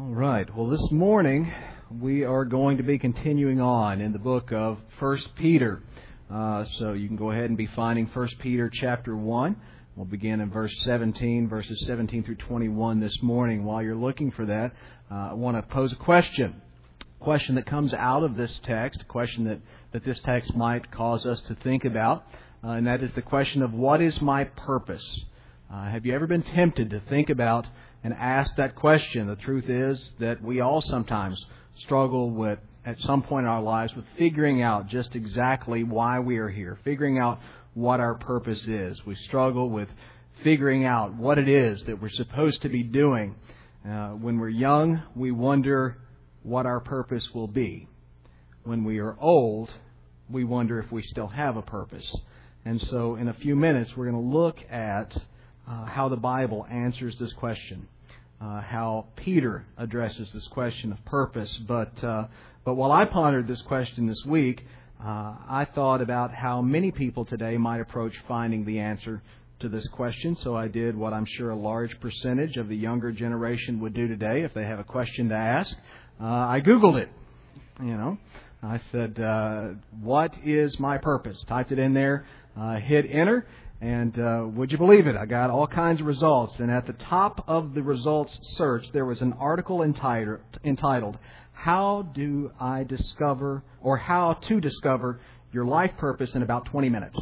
All right. Well, this morning we are going to be continuing on in the book of 1 Peter. So you can go ahead and be finding 1 Peter chapter 1. We'll begin in verses 17 through 21 this morning. While you're looking for that, I want to pose a question that comes out of this text, a question that this text might cause us to think about, and that is the question of what is my purpose? Have you ever been tempted to think about and ask that question? The truth is that we all sometimes struggle with, at some point in our lives, with figuring out just exactly why we are here, figuring out what our purpose is. We struggle with figuring out what it is that we're supposed to be doing. When we're young, we wonder what our purpose will be. When we are old, we wonder if we still have a purpose. And so in a few minutes, we're going to look at how the Bible answers this question, how Peter addresses this question of purpose. But while I pondered this question this week, I thought about how many people today might approach finding the answer to this question. So I did what I'm sure a large percentage of the younger generation would do today if they have a question to ask. I Googled it. I said, what is my purpose? Typed it in there, hit enter. And would you believe it? I got all kinds of results. And at the top of the results search, there was an article entitled, How to Discover Your Life Purpose in About 20 Minutes.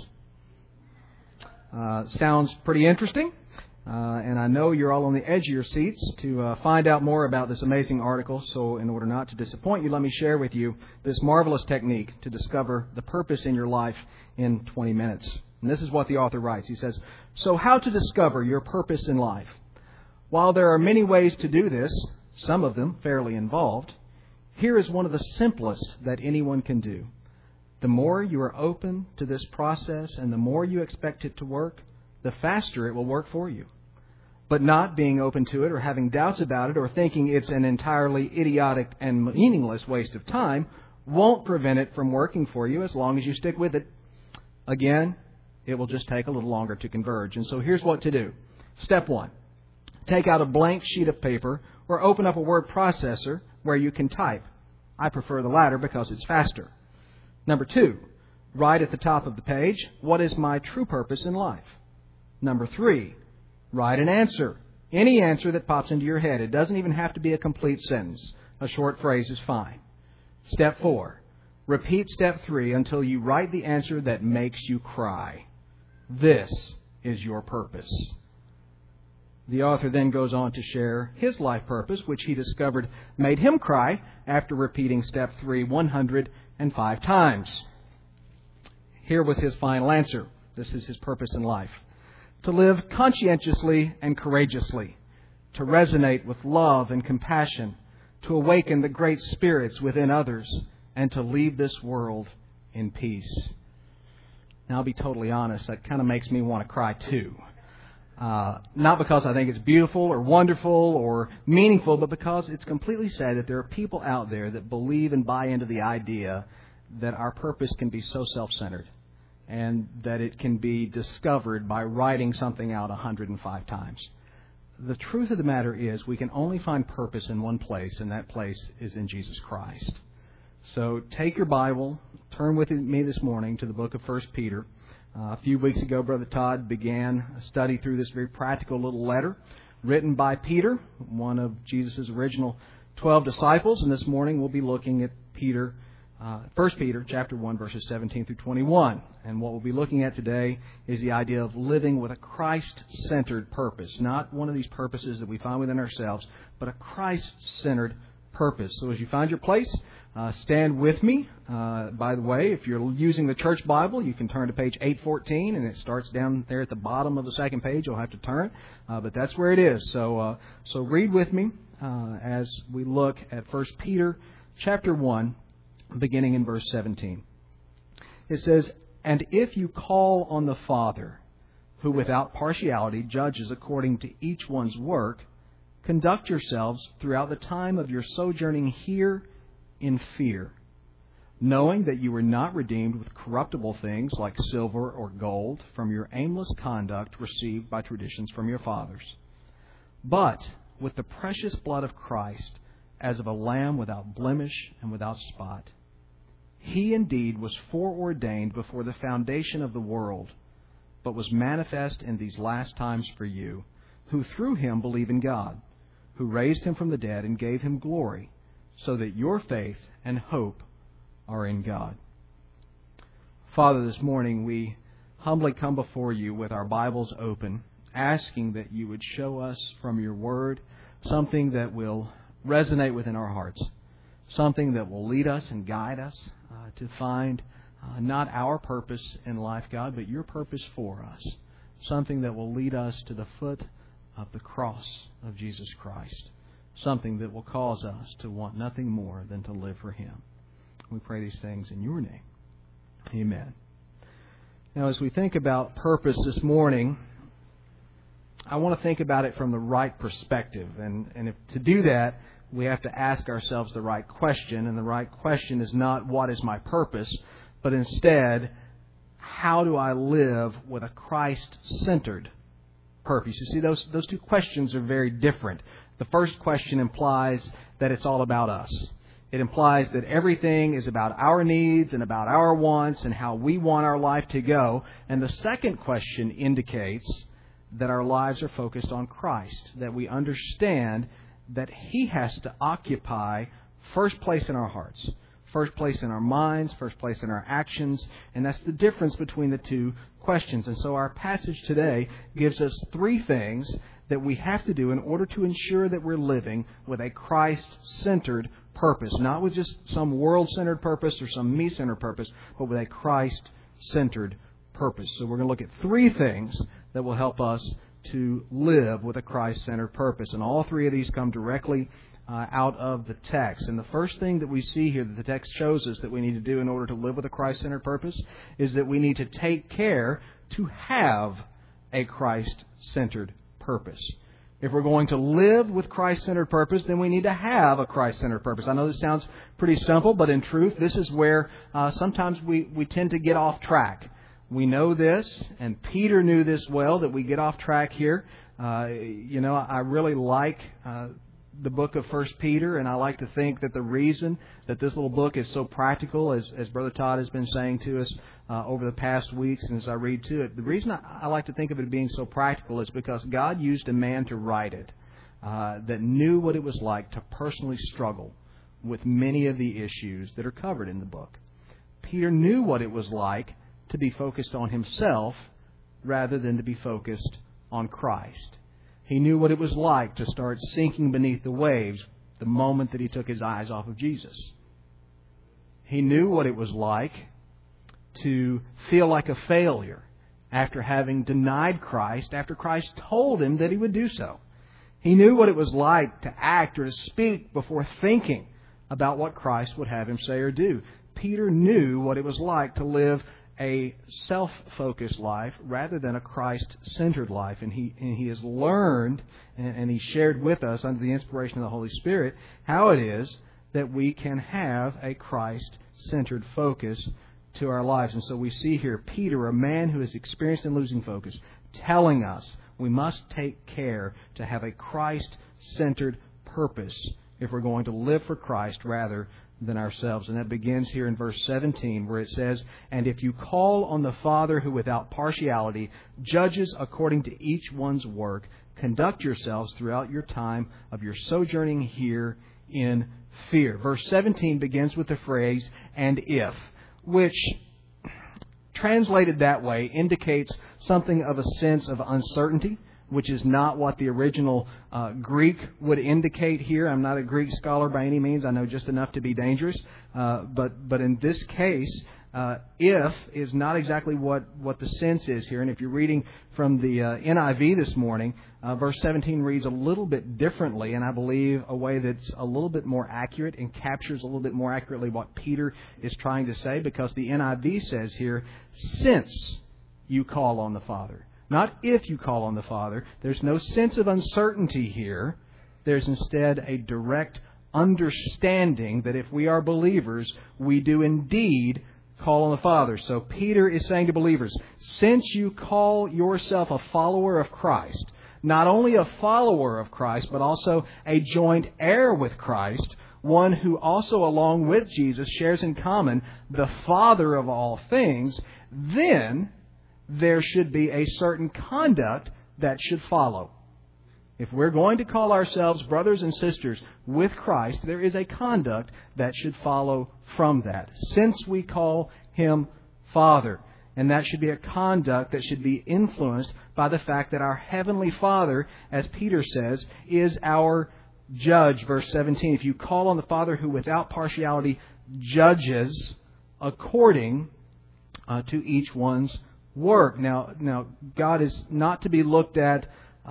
Sounds pretty interesting. And I know you're all on the edge of your seats to find out more about this amazing article. So in order not to disappoint you, let me share with you this marvelous technique to discover the purpose in your life in 20 minutes. And this is what the author writes. He says, so how to discover your purpose in life? While there are many ways to do this, some of them fairly involved, here is one of the simplest that anyone can do. The more you are open to this process and the more you expect it to work, the faster it will work for you. But not being open to it or having doubts about it or thinking it's an entirely idiotic and meaningless waste of time won't prevent it from working for you as long as you stick with it. Again, it will just take a little longer to converge. And so here's what to do. Step 1. Take out a blank sheet of paper or open up a word processor where you can type. I prefer the latter because it's faster. Number 2. Write at the top of the page, what is my true purpose in life? Number 3. Write an answer. Any answer that pops into your head. It doesn't even have to be a complete sentence. A short phrase is fine. Step 4. Repeat step 3 until you write the answer that makes you cry. This is your purpose. The author then goes on to share his life purpose, which he discovered made him cry after repeating step 3 105 times. Here was his final answer. This is his purpose in life. To live conscientiously and courageously, to resonate with love and compassion, to awaken the great spirits within others, and to leave this world in peace. Now, I'll be totally honest, that kind of makes me want to cry too. Not because I think it's beautiful or wonderful or meaningful, but because it's completely sad that there are people out there that believe and buy into the idea that our purpose can be so self-centered and that it can be discovered by writing something out 105 times. The truth of the matter is we can only find purpose in one place, and that place is in Jesus Christ. So take your Bible, turn with me this morning to the book of 1 Peter. A few weeks ago, Brother Todd began a study through this very practical little letter written by Peter, one of Jesus' original 12 disciples. And this morning we'll be looking at 1 Peter chapter 1, verses 17 through 21. And what we'll be looking at today is the idea of living with a Christ-centered purpose. Not one of these purposes that we find within ourselves, but a Christ-centered purpose. So as you find your place, stand with me. By the way, if you're using the church Bible, you can turn to page 814, and it starts down there at the bottom of the second page. You'll have to turn, but that's where it is. So read with me as we look at 1 Peter chapter 1, beginning in verse 17. It says, "And if you call on the Father, who without partiality judges according to each one's work, conduct yourselves throughout the time of your sojourning here in fear, knowing that you were not redeemed with corruptible things like silver or gold from your aimless conduct received by traditions from your fathers, but with the precious blood of Christ, as of a lamb without blemish and without spot. He indeed was foreordained before the foundation of the world, but was manifest in these last times for you, who through him believe in God, who raised him from the dead and gave him glory, so that your faith and hope are in God. Father, this morning we humbly come before you with our Bibles open, asking that you would show us from your word something that will resonate within our hearts, something that will lead us and guide us to find not our purpose in life, God, but your purpose for us, something that will lead us to the foot of the cross of Jesus Christ, something that will cause us to want nothing more than to live for him. We pray these things in your name. Amen. Now, as we think about purpose this morning, I want to think about it from the right perspective. And to do that, we have to ask ourselves the right question. And the right question is not, what is my purpose? But instead, how do I live with a Christ-centered purpose? You see, those two questions are very different. The first question implies that it's all about us. It implies that everything is about our needs and about our wants and how we want our life to go. And the second question indicates that our lives are focused on Christ, that we understand that He has to occupy first place in our hearts, first place in our minds, first place in our actions, and that's the difference between the two questions. And so our passage today gives us three things that we have to do in order to ensure that we're living with a Christ-centered purpose, not with just some world-centered purpose or some me-centered purpose, but with a Christ-centered purpose. So we're going to look at three things that will help us to live with a Christ-centered purpose. And all three of these come directly out of the text. And the first thing that we see here that the text shows us that we need to do in order to live with a Christ-centered purpose is that we need to take care to have a Christ-centered purpose. If we're going to live with Christ-centered purpose, then we need to have a Christ-centered purpose. I know this sounds pretty simple, but in truth, this is where sometimes we tend to get off track. We know this, and Peter knew this well, that we get off track here. I really like the book of 1 Peter, and I like to think that the reason that this little book is so practical, as Brother Todd has been saying to us over the past weeks and as I read to it, the reason I like to think of it being so practical is because God used a man to write it that knew what it was like to personally struggle with many of the issues that are covered in the book. Peter knew what it was like to be focused on himself rather than to be focused on Christ. He knew what it was like to start sinking beneath the waves the moment that he took his eyes off of Jesus. He knew what it was like to feel like a failure after having denied Christ, after Christ told him that he would do so. He knew what it was like to act or to speak before thinking about what Christ would have him say or do. Peter knew what it was like to live a self-focused life rather than a Christ-centered life. And he has learned and he shared with us under the inspiration of the Holy Spirit how it is that we can have a Christ-centered focus to our lives. And so we see here Peter, a man who is experienced in losing focus, telling us we must take care to have a Christ-centered purpose if we're going to live for Christ rather than ourselves. And that begins here in verse 17 where it says, "And if you call on the Father who without partiality judges according to each one's work, conduct yourselves throughout your time of your sojourning here in fear." Verse 17 begins with the phrase, "and if," which translated that way indicates something of a sense of uncertainty, which is not what the original Greek would indicate here. I'm not a Greek scholar by any means. I know just enough to be dangerous. But in this case, if is not exactly what the sense is here. And if you're reading from the NIV this morning, verse 17 reads a little bit differently, and I believe a way that's a little bit more accurate and captures a little bit more accurately what Peter is trying to say, because the NIV says here, "since you call on the Father." Not if you call on the Father. There's no sense of uncertainty here. There's instead a direct understanding that if we are believers, we do indeed call on the Father. So Peter is saying to believers, since you call yourself a follower of Christ, not only a follower of Christ, but also a joint heir with Christ, one who also, along with Jesus, shares in common the Father of all things, then there should be a certain conduct that should follow. If we're going to call ourselves brothers and sisters with Christ, there is a conduct that should follow from that, since we call Him Father. And that should be a conduct that should be influenced by the fact that our Heavenly Father, as Peter says, is our judge. Verse 17, if you call on the Father who without partiality judges according to each one's work. Now, God is not to be looked at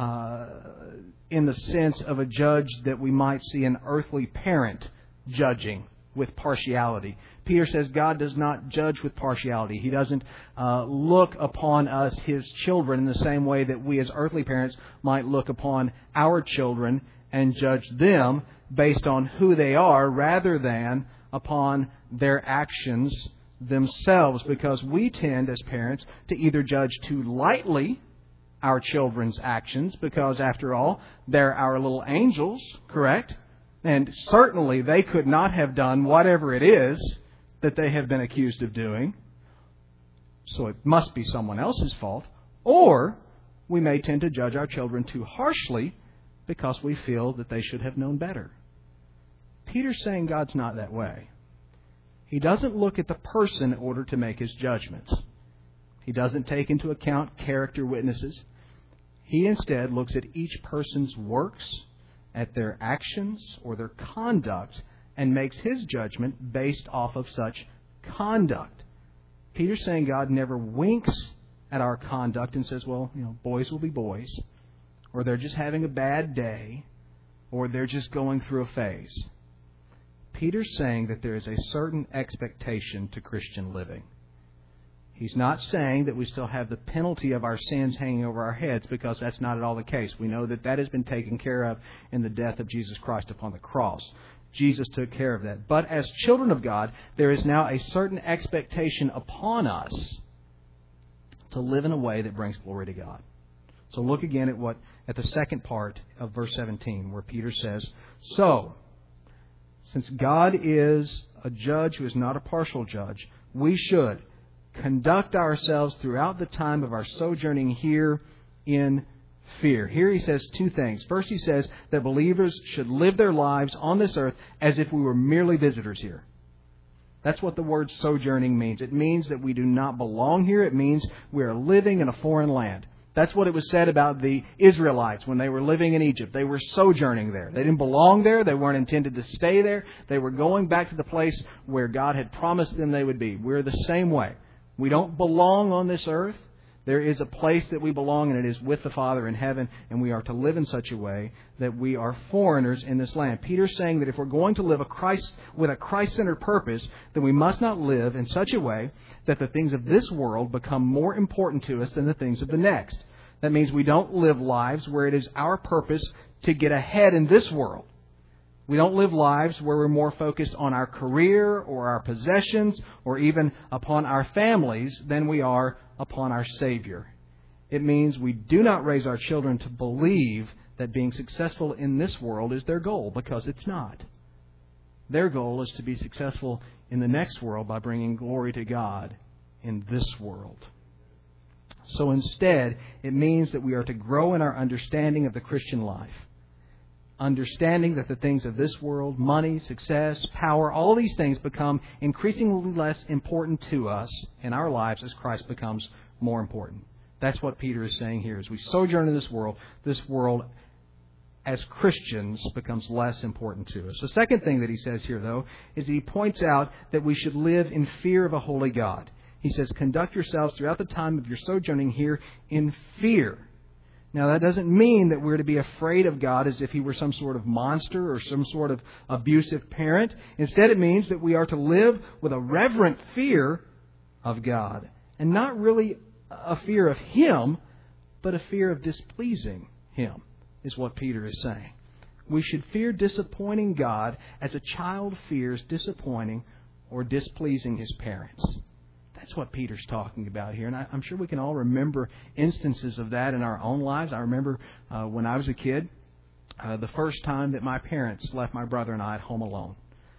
in the sense of a judge that we might see an earthly parent judging with partiality. Peter says God does not judge with partiality. He doesn't look upon us, His children, in the same way that we as earthly parents might look upon our children and judge them based on who they are rather than upon their actions themselves. Because we tend as parents to either judge too lightly our children's actions, because after all, they're our little angels, correct? And certainly they could not have done whatever it is that they have been accused of doing. So it must be someone else's fault. Or we may tend to judge our children too harshly because we feel that they should have known better. Peter's saying God's not that way. He doesn't look at the person in order to make His judgments. He doesn't take into account character witnesses. He instead looks at each person's works, at their actions or their conduct, and makes His judgment based off of such conduct. Peter's saying God never winks at our conduct and says, well, boys will be boys, or they're just having a bad day, or they're just going through a phase. Peter's saying that there is a certain expectation to Christian living. He's not saying that we still have the penalty of our sins hanging over our heads, because that's not at all the case. We know that that has been taken care of in the death of Jesus Christ upon the cross. Jesus took care of that. But as children of God, there is now a certain expectation upon us to live in a way that brings glory to God. So look again at the second part of verse 17, where Peter says, so, since God is a judge who is not a partial judge, we should conduct ourselves throughout the time of our sojourning here in fear. Here he says two things. First, he says that believers should live their lives on this earth as if we were merely visitors here. That's what the word sojourning means. It means that we do not belong here. It means we are living in a foreign land. That's what it was said about the Israelites when they were living in Egypt. They were sojourning there. They didn't belong there. They weren't intended to stay there. They were going back to the place where God had promised them they would be. We're the same way. We don't belong on this earth. There is a place that we belong, and it is with the Father in heaven, and we are to live in such a way that we are foreigners in this land. Peter's saying that if we're going to live with a Christ-centered purpose, then we must not live in such a way that the things of this world become more important to us than the things of the next. That means we don't live lives where it is our purpose to get ahead in this world. We don't live lives where we're more focused on our career or our possessions or even upon our families than we are upon our Savior. It means we do not raise our children to believe that being successful in this world is their goal, because it's not. Their goal is to be successful in the next world by bringing glory to God in this world. So instead, it means that we are to grow in our understanding of the Christian life. Understanding that the things of this world, money, success, power, all these things become increasingly less important to us in our lives as Christ becomes more important. That's what Peter is saying here. As we sojourn in this world as Christians becomes less important to us. The second thing that he says here, though, is he points out that we should live in fear of a holy God. He says, conduct yourselves throughout the time of your sojourning here in fear. Now, that doesn't mean that we're to be afraid of God as if He were some sort of monster or some sort of abusive parent. Instead, it means that we are to live with a reverent fear of God. And not really a fear of Him, but a fear of displeasing Him, is what Peter is saying. We should fear disappointing God as a child fears disappointing or displeasing his parents. That's what Peter's talking about here. And I'm sure we can all remember instances of that in our own lives. I remember when I was a kid, the first time that my parents left my brother and I at home alone.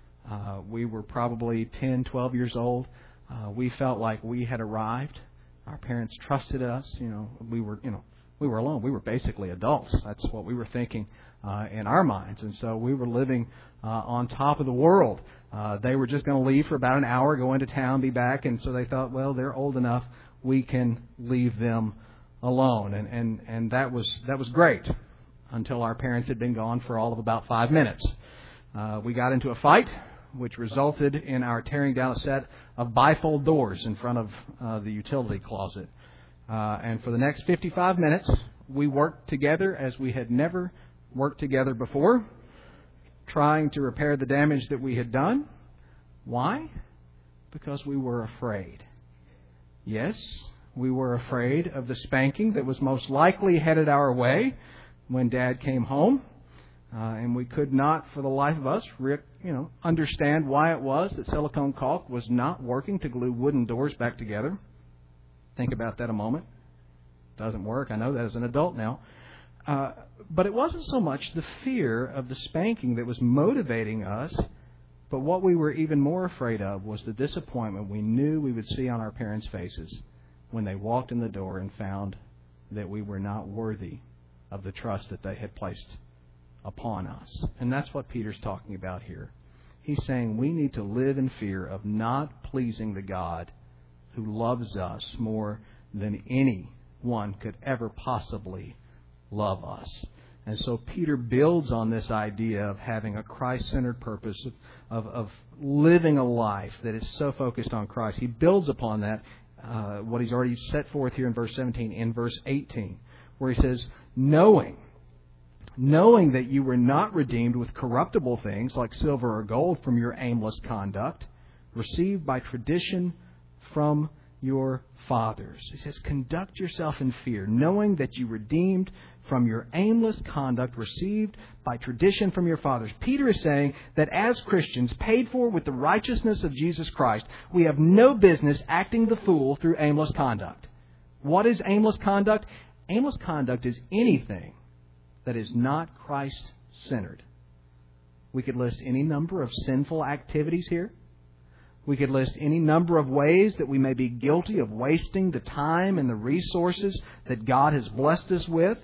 We were probably 10, 12 years old. We felt like we had arrived. Our parents trusted us. We were alone. We were basically adults. That's what we were thinking in our minds. And so we were living on top of the world. They were just going to leave for about an hour, go into town, be back. And so they thought, well, they're old enough. We can leave them alone. And that was great until our parents had been gone for all of about 5 minutes. We got into a fight, which resulted in our tearing down a set of bifold doors in front of the utility closet. And for the next 55 minutes, we worked together as we had never worked together before, trying to repair the damage that we had done. Why? Because we were afraid. Yes, we were afraid of the spanking that was most likely headed our way when Dad came home. And we could not, for the life of us, understand why it was that silicone caulk was not working to glue wooden doors back together. Think about that a moment. Doesn't work. I know that as an adult now. But it wasn't so much the fear of the spanking that was motivating us, but what we were even more afraid of was the disappointment we knew we would see on our parents' faces when they walked in the door and found that we were not worthy of the trust that they had placed upon us. And that's what Peter's talking about here. He's saying we need to live in fear of not pleasing the God who loves us more than anyone could ever possibly love us. And so Peter builds on this idea of having a Christ-centered purpose, of living a life that is so focused on Christ. He builds upon that, what he's already set forth here in verse 17, in verse 18, where he says, knowing that you were not redeemed with corruptible things like silver or gold from your aimless conduct, received by tradition from your fathers. He says, conduct yourself in fear, knowing that you redeemed from your aimless conduct received by tradition from your fathers. Peter is saying that as Christians, paid for with the righteousness of Jesus Christ, we have no business acting the fool through aimless conduct. What is aimless conduct? Aimless conduct is anything that is not Christ-centered. We could list any number of sinful activities here. We could list any number of ways that we may be guilty of wasting the time and the resources that God has blessed us with.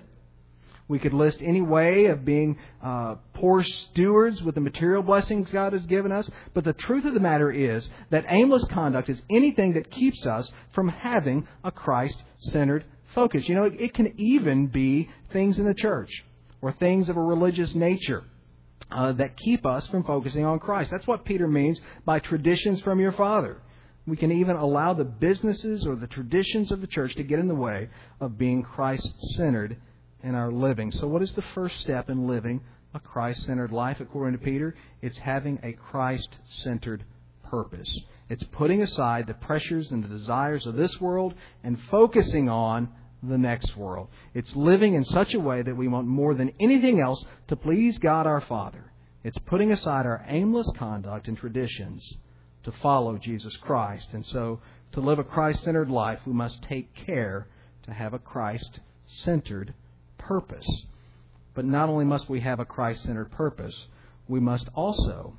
We could list any way of being poor stewards with the material blessings God has given us. But the truth of the matter is that aimless conduct is anything that keeps us from having a Christ-centered focus. It can even be things in the church or things of a religious nature that keep us from focusing on Christ. That's what Peter means by traditions from your father. We can even allow the businesses or the traditions of the church to get in the way of being Christ-centered in our living. So what is the first step in living a Christ-centered life according to Peter? It's having a Christ-centered purpose. It's putting aside the pressures and the desires of this world and focusing on the next world. It's living in such a way that we want more than anything else to please God our Father. It's putting aside our aimless conduct and traditions to follow Jesus Christ. And so to live a Christ-centered life, we must take care to have a Christ-centered purpose. But not only must we have a Christ-centered purpose, we must also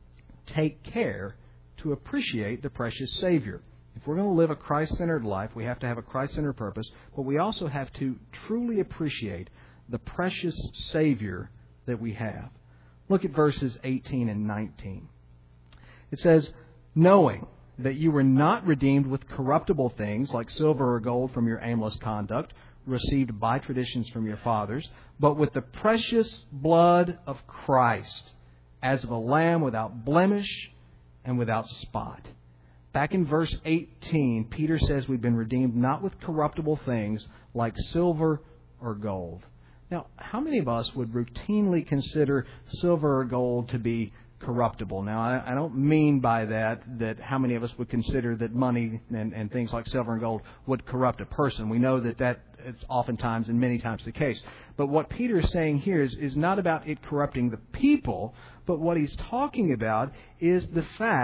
take care to appreciate the precious Savior. If we're going to live a Christ-centered life, we have to have a Christ-centered purpose, but we also have to truly appreciate the precious Savior that we have. Look at verses 18 and 19. It says, knowing that you were not redeemed with corruptible things like silver or gold from your aimless conduct, received by traditions from your fathers, but with the precious blood of Christ, as of a lamb without blemish and without spot. Back in verse 18, Peter says we've been redeemed not with corruptible things like silver or gold. Now, how many of us would routinely consider silver or gold to be corruptible? Now, I don't mean by that how many of us would consider that money and things like silver and gold would corrupt a person. We know that is oftentimes and many times the case. But what Peter is saying here is not about it corrupting the people, but what he's talking about is the fact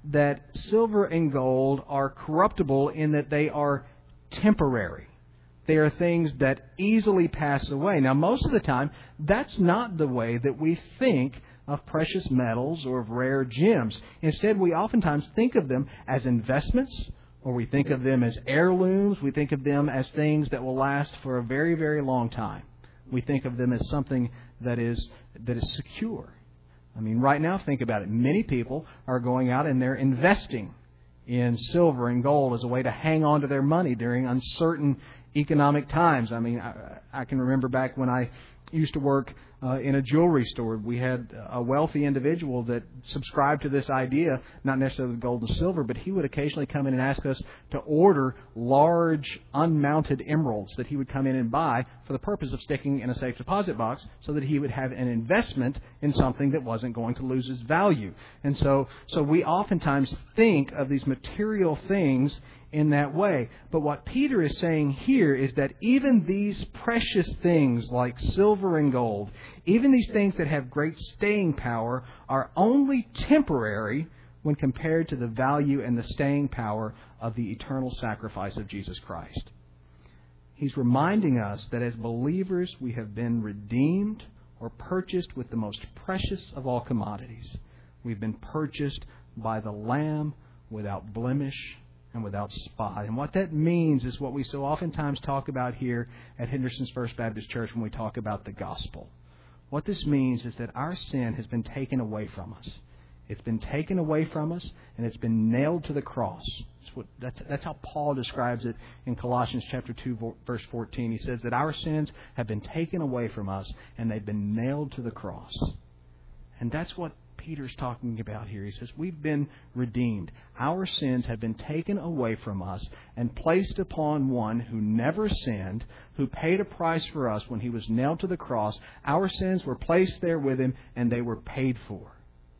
that silver and gold are corruptible in that they are temporary. They are things that easily pass away. Now, most of the time, that's not the way that we think of precious metals or of rare gems. Instead, we oftentimes think of them as investments, or we think of them as heirlooms. We think of them as things that will last for a very, very long time. We think of them as something that is secure. I mean, right now, think about it. Many people are going out and they're investing in silver and gold as a way to hang on to their money during uncertain economic times. I mean, I can remember back when I used to work in a jewelry store. We had a wealthy individual that subscribed to this idea, not necessarily gold and silver, but he would occasionally come in and ask us to order large unmounted emeralds that he would come in and buy for the purpose of sticking in a safe deposit box so that he would have an investment in something that wasn't going to lose its value. And so we oftentimes think of these material things in that way. But what Peter is saying here is that even these precious things like silver and gold, even these things that have great staying power, are only temporary when compared to the value and the staying power of the eternal sacrifice of Jesus Christ. He's reminding us that as believers we have been redeemed or purchased with the most precious of all commodities. We've been purchased by the Lamb without blemish and without spot. And what that means is what we so oftentimes talk about here at Henderson's First Baptist Church when we talk about the gospel. What this means is that our sin has been taken away from us. It's been taken away from us, and it's been nailed to the cross. That's how Paul describes it in Colossians chapter 2, verse 14. He says that our sins have been taken away from us, and they've been nailed to the cross. And that's what Peter's talking about here. He says we've been redeemed. Our sins have been taken away from us and placed upon one who never sinned, who paid a price for us when he was nailed to the cross. Our sins were placed there with him and they were paid for.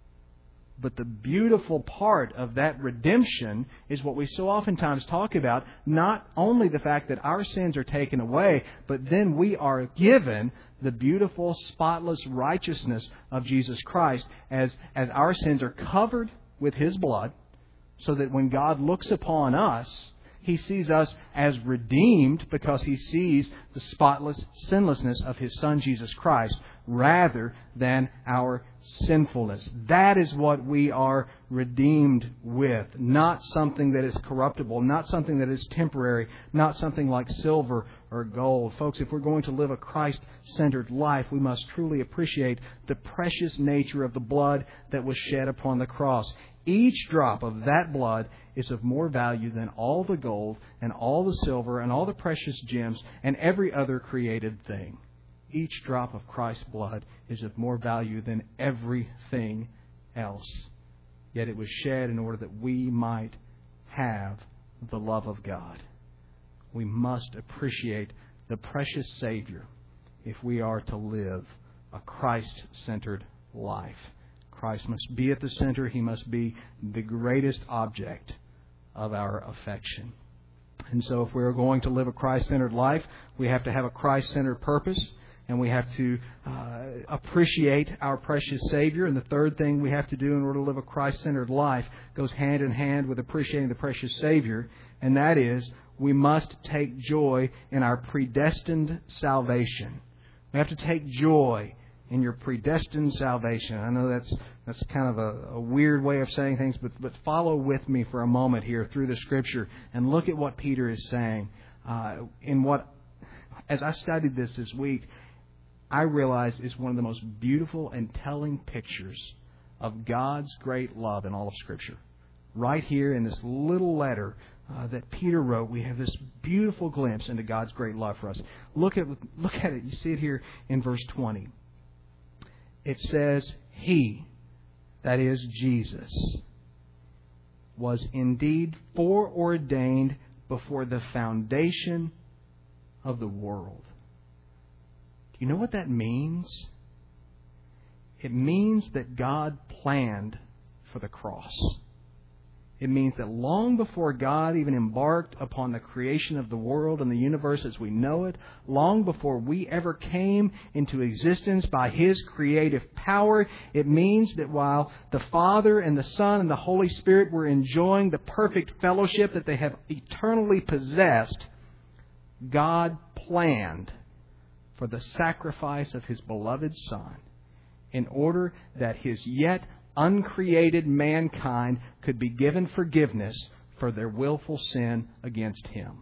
But the beautiful part of that redemption is what we so oftentimes talk about, not only the fact that our sins are taken away, but then we are given the beautiful, spotless righteousness of Jesus Christ as our sins are covered with His blood, so that when God looks upon us, He sees us as redeemed because He sees the spotless sinlessness of His Son, Jesus Christ, rather than our sinfulness. That is what we are redeemed with. Not something that is corruptible, not something that is temporary, not something like silver or gold. Folks, if we're going to live a Christ-centered life, we must truly appreciate the precious nature of the blood that was shed upon the cross. Each drop of that blood is of more value than all the gold and all the silver and all the precious gems and every other created thing. Each drop of Christ's blood is of more value than everything else. Yet it was shed in order that we might have the love of God. We must appreciate the precious Savior if we are to live a Christ-centered life. Christ must be at the center. He must be the greatest object of our affection. And so if we're going to live a Christ-centered life, we have to have a Christ-centered purpose. And we have to appreciate our precious Savior. And the third thing we have to do in order to live a Christ-centered life goes hand in hand with appreciating the precious Savior. And that is, we must take joy in our predestined salvation. We have to take joy in your predestined salvation. I know that's kind of a weird way of saying things, but follow with me for a moment here through the Scripture and look at what Peter is saying. As I studied this week, I realized it's one of the most beautiful and telling pictures of God's great love in all of Scripture. Right here in this little letter that Peter wrote, we have this beautiful glimpse into God's great love for us. Look at it. You see it here in verse 20. It says, He, that is Jesus, was indeed foreordained before the foundation of the world. You know what that means? It means that God planned for the cross. It means that long before God even embarked upon the creation of the world and the universe as we know it, long before we ever came into existence by His creative power, it means that while the Father and the Son and the Holy Spirit were enjoying the perfect fellowship that they have eternally possessed, God planned for the sacrifice of His beloved Son in order that His yet uncreated mankind could be given forgiveness for their willful sin against Him.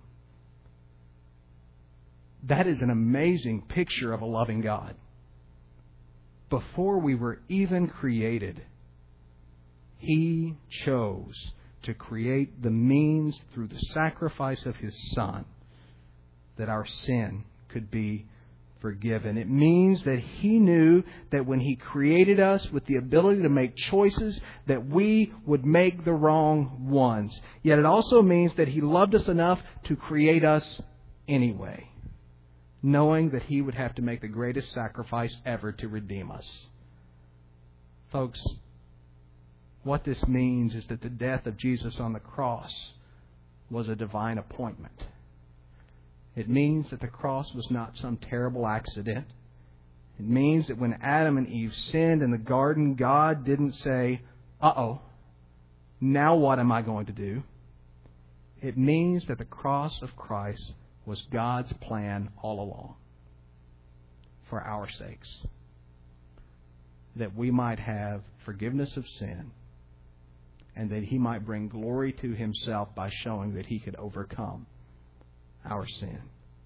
That is an amazing picture of a loving God. Before we were even created, He chose to create the means through the sacrifice of His Son that our sin could be forgiven. It means that He knew that when He created us with the ability to make choices, that we would make the wrong ones. Yet it also means that He loved us enough to create us anyway, knowing that He would have to make the greatest sacrifice ever to redeem us. Folks, what this means is that the death of Jesus on the cross was a divine appointment. It means that the cross was not some terrible accident. It means that when Adam and Eve sinned in the garden, God didn't say, "Uh-oh, now what am I going to do?" It means that the cross of Christ was God's plan all along for our sakes, that we might have forgiveness of sin and that He might bring glory to Himself by showing that He could overcome our sin.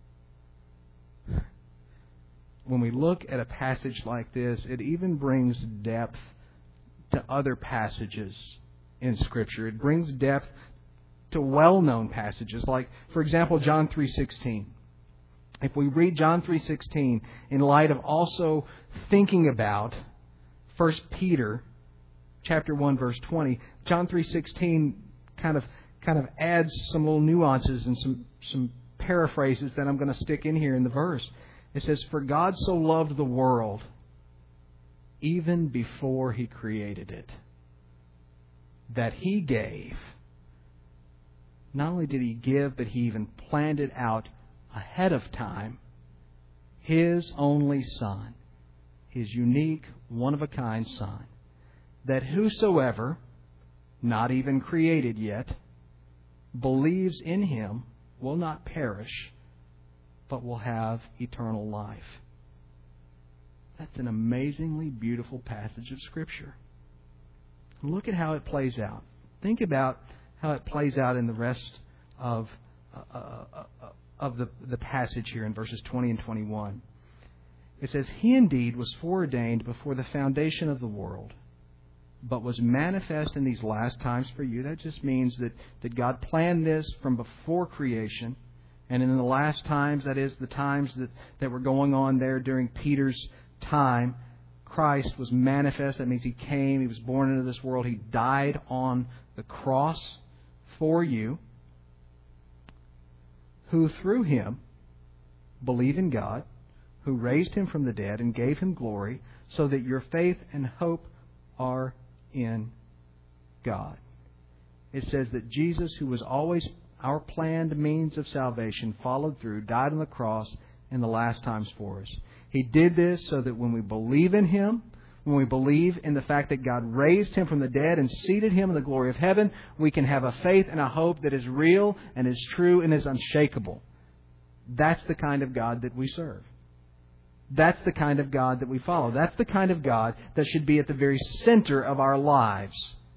When we look at a passage like this, it even brings depth to other passages in Scripture. It brings depth to well-known passages, like, for example, John 3:16. If we read John 3:16 in light of also thinking about 1 Peter chapter 1, verse 20, John 3:16 kind of adds some little nuances and some paraphrases that I'm going to stick in here in the verse. It says, "For God so loved the world, even before He created it, that He gave." Not only did He give, but He even planned it out ahead of time. His only Son, His unique, one-of-a-kind Son, that whosoever, not even created yet, believes in Him will not perish, but will have eternal life. That's an amazingly beautiful passage of Scripture. Look at how it plays out. Think about how it plays out in the rest of the passage here in verses 20 and 21. It says, "He indeed was foreordained before the foundation of the world, but was manifest in these last times for you." That just means that God planned this from before creation. And in the last times, that is, the times that were going on there during Peter's time, Christ was manifest. That means He came, He was born into this world, He died on the cross for you, who through Him believe in God, who raised Him from the dead and gave Him glory, so that your faith and hope are in God. It says that Jesus, who was always our planned means of salvation, followed through, died on the cross in the last times for us. He did this so that when we believe in Him, when we believe in the fact that God raised Him from the dead and seated Him in the glory of heaven, we can have a faith and a hope that is real and is true and is unshakable. That's the kind of God that we serve. That's the kind of God that we follow. That's the kind of God that should be at the very center of our lives.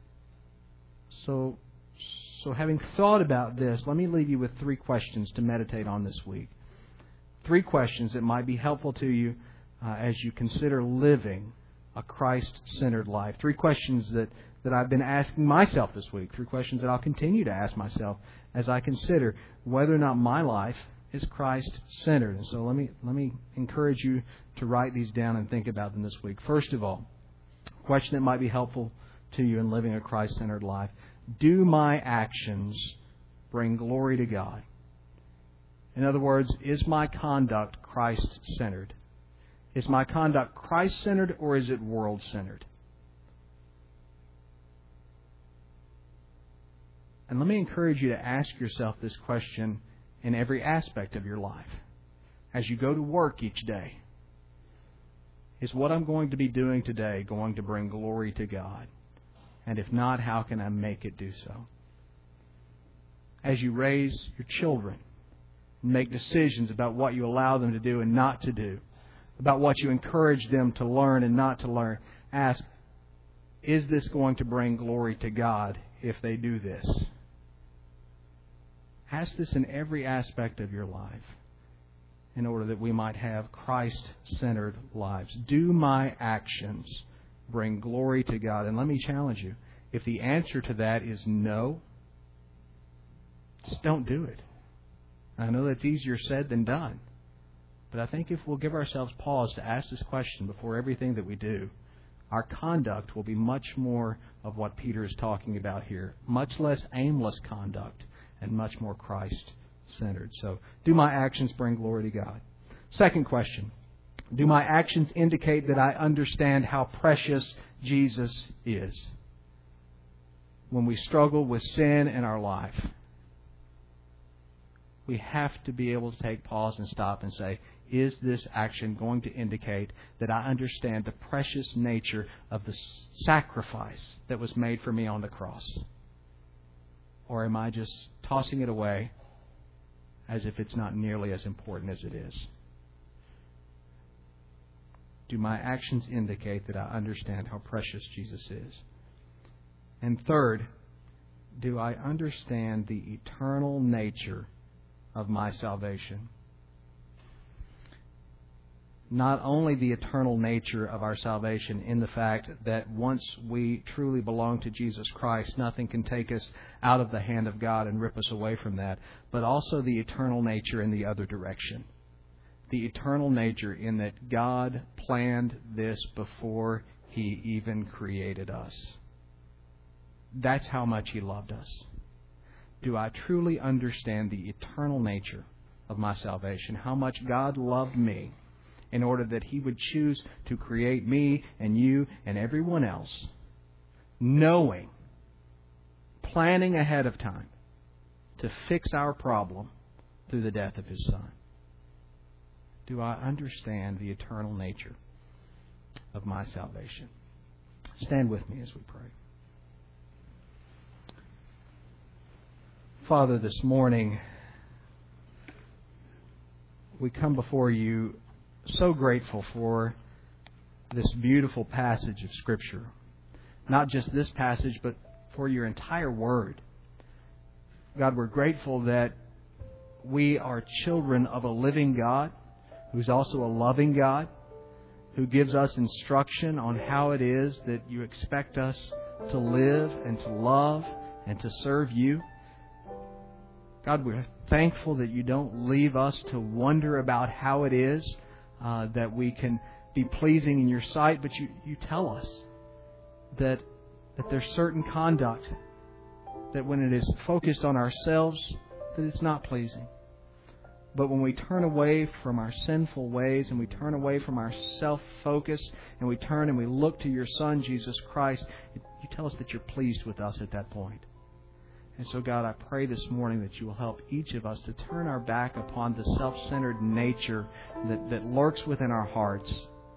So having thought about this, let me leave you with 3 questions to meditate on this week. 3 questions that might be helpful to you as you consider living a Christ-centered life. 3 questions that I've been asking myself this week. 3 questions that I'll continue to ask myself as I consider whether or not my life is Christ-centered. And so let me encourage you to write these down and think about them this week. First of all, a question that might be helpful to you in living a Christ-centered life. Do my actions bring glory to God? In other words, is my conduct Christ-centered? Is my conduct Christ-centered or is it world-centered? And let me encourage you to ask yourself this question in every aspect of your life. As you go to work each day, is what I'm going to be doing today going to bring glory to God? And if not, how can I make it do so? As you raise your children, make decisions about what you allow them to do and not to do, about what you encourage them to learn and not to learn, ask, is this going to bring glory to God if they do this? Ask this in every aspect of your life in order that we might have Christ-centered lives. Do my actions bring glory to God? And let me challenge you. If the answer to that is no, just don't do it. I know that's easier said than done. But I think if we'll give ourselves pause to ask this question before everything that we do, our conduct will be much more of what Peter is talking about here. Much less aimless conduct and much more Christ-centered. So, do my actions bring glory to God? Second question. Do my actions indicate that I understand how precious Jesus is? When we struggle with sin in our life, we have to be able to take pause and stop and say, is this action going to indicate that I understand the precious nature of the sacrifice that was made for me on the cross? Or am I just tossing it away as if it's not nearly as important as it is? Do my actions indicate that I understand how precious Jesus is? And third, do I understand the eternal nature of my salvation? Not only the eternal nature of our salvation in the fact that once we truly belong to Jesus Christ, nothing can take us out of the hand of God and rip us away from that, but also the eternal nature in the other direction. The eternal nature in that God planned this before He even created us. That's how much He loved us. Do I truly understand the eternal nature of my salvation? How much God loved me in order that He would choose to create me and you and everyone else, knowing, planning ahead of time to fix our problem through the death of His Son. Do I understand the eternal nature of my salvation? Stand with me as we pray. Father, this morning we come before You so grateful for this beautiful passage of Scripture. Not just this passage, but for Your entire Word. God, we're grateful that we are children of a living God, who's also a loving God, who gives us instruction on how it is that You expect us to live and to love and to serve You. God, we're thankful that You don't leave us to wonder about how it is that we can be pleasing in Your sight, but you tell us that there's certain conduct that when it is focused on ourselves, that it's not pleasing. But when we turn away from our sinful ways and we turn away from our self-focus and we turn and we look to Your Son, Jesus Christ, You tell us that You're pleased with us at that point. And so, God, I pray this morning that You will help each of us to turn our back upon the self-centered nature that lurks within our hearts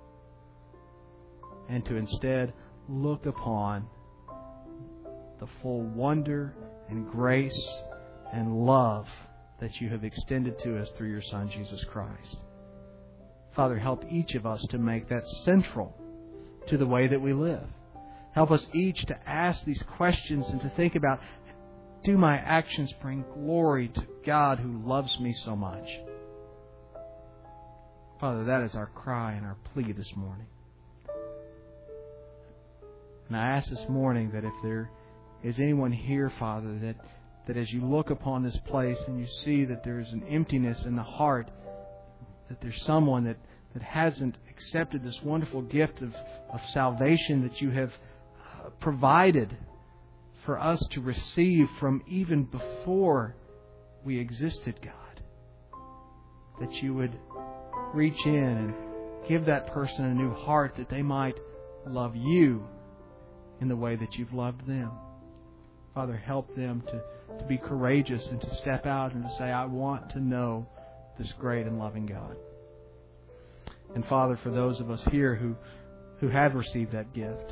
and to instead look upon the full wonder and grace and love that You have extended to us through Your Son, Jesus Christ. Father, help each of us to make that central to the way that we live. Help us each to ask these questions and to think about, do my actions bring glory to God who loves me so much? Father, that is our cry and our plea this morning. And I ask this morning that if there is anyone here, Father, that as You look upon this place and You see that there is an emptiness in the heart, that there's someone that hasn't accepted this wonderful gift of salvation that You have provided for us to receive from even before we existed, God, that You would reach in and give that person a new heart that they might love You in the way that You've loved them. Father, help them to be courageous and to step out and to say, I want to know this great and loving God. And Father, for those of us here who have received that gift,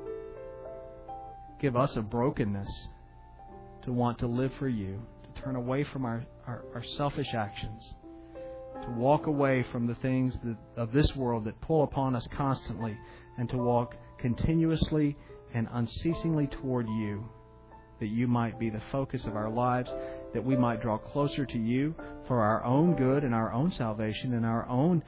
give us a brokenness to want to live for You, to turn away from our selfish actions, to walk away from the things of this world that pull upon us constantly, and to walk continuously and unceasingly toward You, that You might be the focus of our lives, that we might draw closer to You for our own good and our own salvation and our own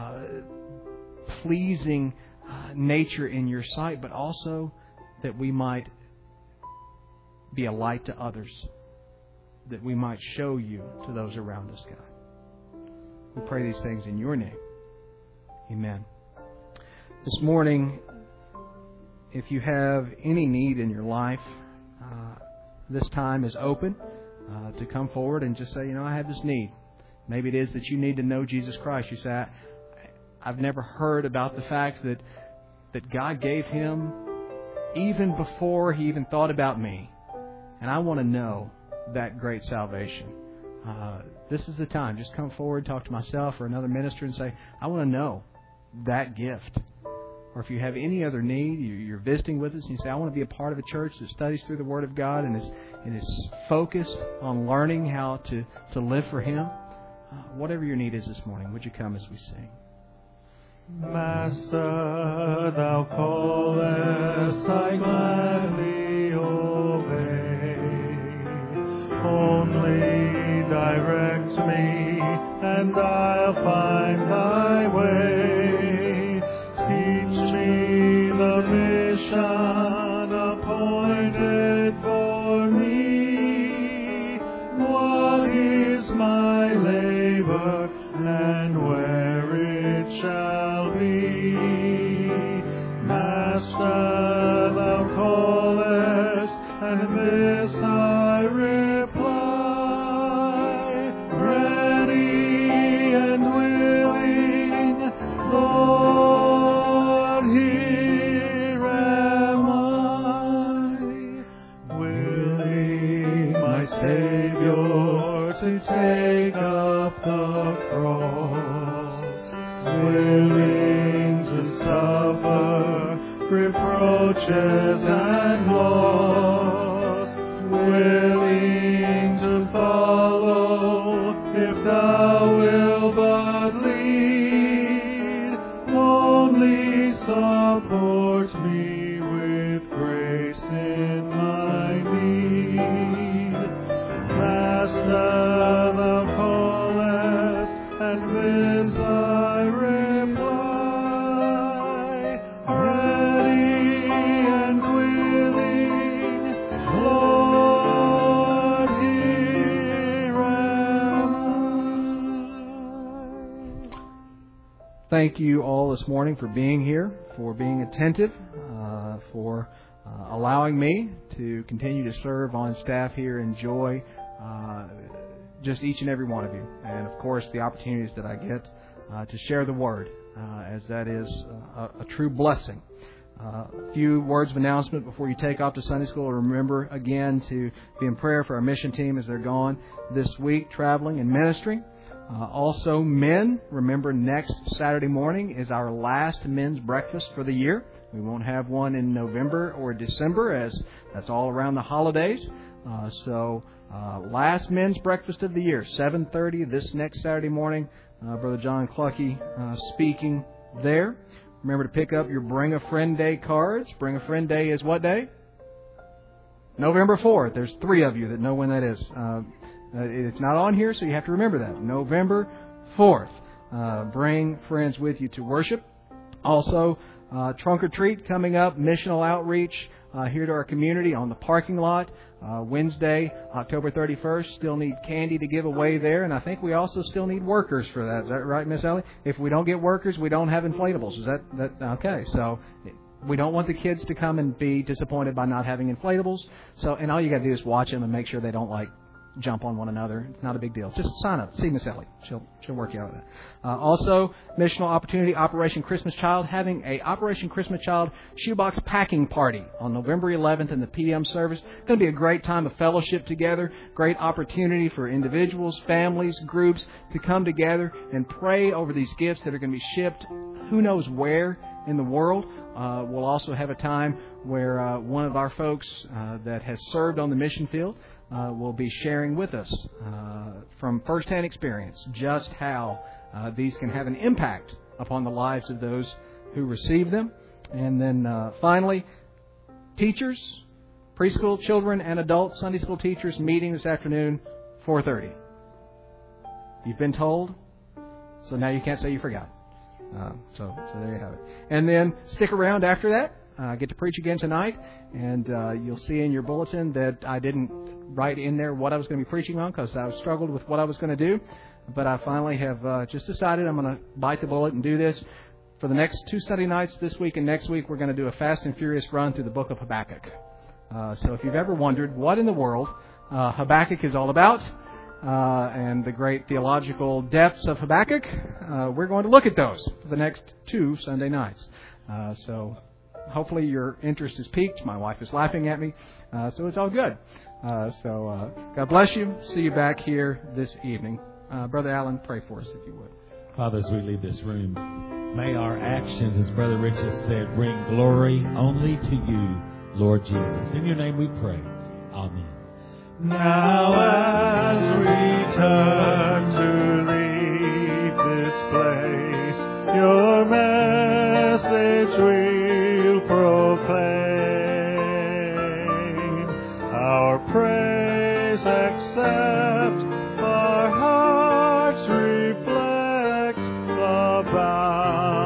pleasing nature in Your sight, but also that we might be a light to others, that we might show You to those around us, God. We pray these things in Your name. Amen. This morning, if you have any need in your life, this time is open to come forward and just say, I have this need. Maybe it is that you need to know Jesus Christ. You say, I've never heard about the fact that God gave Him even before He even thought about me. And I want to know that great salvation. This is the time. Just come forward, talk to myself or another minister and say, I want to know that gift. Or if you have any other need, you're visiting with us and you say, I want to be a part of a church that studies through the Word of God and is focused on learning how to live for Him. Whatever your need is this morning, would you come as we sing? Master, Thou callest, I gladly obey. Only direct me, and I'll find Thy way. Teach me the mission appointed for me. What is my labor, and where it shall be? Master, Thou callest, and this I reply, ready and willing, Lord, here am I. Willing, my Savior, to take up the cross, willing to suffer reproaches and loss, willing to follow if Thou will but lead. Only support me with grace in my need. Master, Thou callest, and this I reply, ready and willing, Lord, here am I. Thank you all this morning for being here, for being attentive, for allowing me to continue to serve on staff here. Enjoy just each and every one of you. And, of course, the opportunities that I get to share the Word, as that is a true blessing. A few words of announcement before you take off to Sunday school. Remember, again, to be in prayer for our mission team as they're gone this week, traveling and ministering. Also, men, remember next Saturday morning is our last men's breakfast for the year. We won't have one in November or December, as that's all around the holidays. Last men's breakfast of the year, 7:30 this next Saturday morning. Brother John Clucky speaking there. Remember to pick up your Bring a Friend Day cards. Bring a Friend Day is what day? November 4th. There's 3 of you that know when that is. It's not on here, so you have to remember that. November 4th. Bring friends with you to worship. Also, Trunk or Treat coming up. Missional outreach here to our community on the parking lot. Wednesday, October 31st. Still need candy to give away there, and I think we also still need workers for that. Is that right, Miss Ellie? If we don't get workers, we don't have inflatables. Is that okay? So we don't want the kids to come and be disappointed by not having inflatables. So, and all you got to do is watch them and make sure they don't jump on one another. It's not a big deal. Just sign up. See Miss Ellie. She'll work you out with that. Also, missional opportunity, Operation Christmas Child, having a Operation Christmas Child shoebox packing party on November 11th in the PM service. It's going to be a great time of fellowship together. Great opportunity for individuals, families, groups to come together and pray over these gifts that are going to be shipped who knows where in the world. We'll also have a time where one of our folks that has served on the mission field will be sharing with us from firsthand experience just how these can have an impact upon the lives of those who receive them. And then finally, teachers, preschool children and adult Sunday school teachers meeting this afternoon, 4:30. You've been told, so now you can't say you forgot. So there you have it. And then stick around after that. I get to preach again tonight, and you'll see in your bulletin that I didn't write in there what I was going to be preaching on because I struggled with what I was going to do. But I finally have just decided I'm going to bite the bullet and do this. For the next 2 Sunday nights, this week and next week, we're going to do a fast and furious run through the book of Habakkuk. So if you've ever wondered what in the world Habakkuk is all about, and the great theological depths of Habakkuk, we're going to look at those for the next 2 Sunday nights. So hopefully your interest is piqued. My wife is laughing at me, so it's all good. So God bless you. See you back here this evening. Brother Allen, pray for us if you would. Father, as we leave this room, may our actions, as Brother Rich has said, bring glory only to you, Lord Jesus. In your name we pray. Amen. Now as we turn to leave this place, your message we'll proclaim. Our praise accept, our hearts reflect the bound